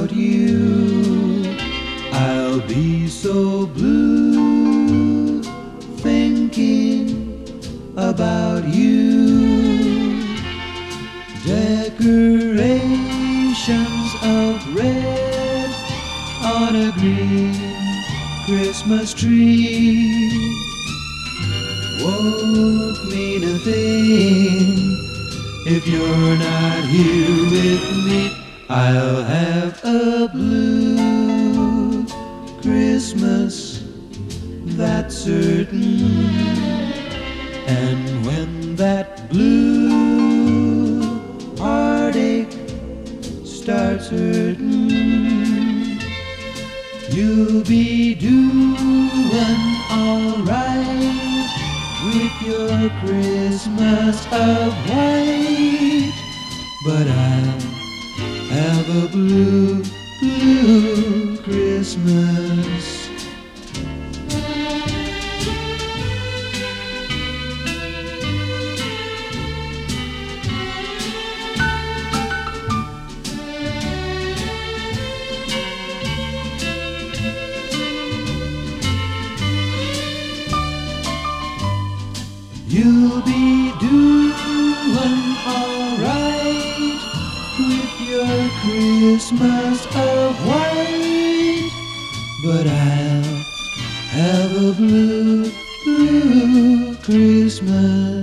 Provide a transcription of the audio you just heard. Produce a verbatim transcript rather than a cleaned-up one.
without you. I'll be so blue thinking about you. Decorations of red on a green Christmas tree won't mean a thing if you're not here with me. I'll have a blue Christmas, that's certain. And when that blue heartache starts hurting, you'll be doing alright with your Christmas of white. But I'll have a blue, blue Christmas. You'll be doing alright with your Christmas of white. But I'll have a blue, blue Christmas.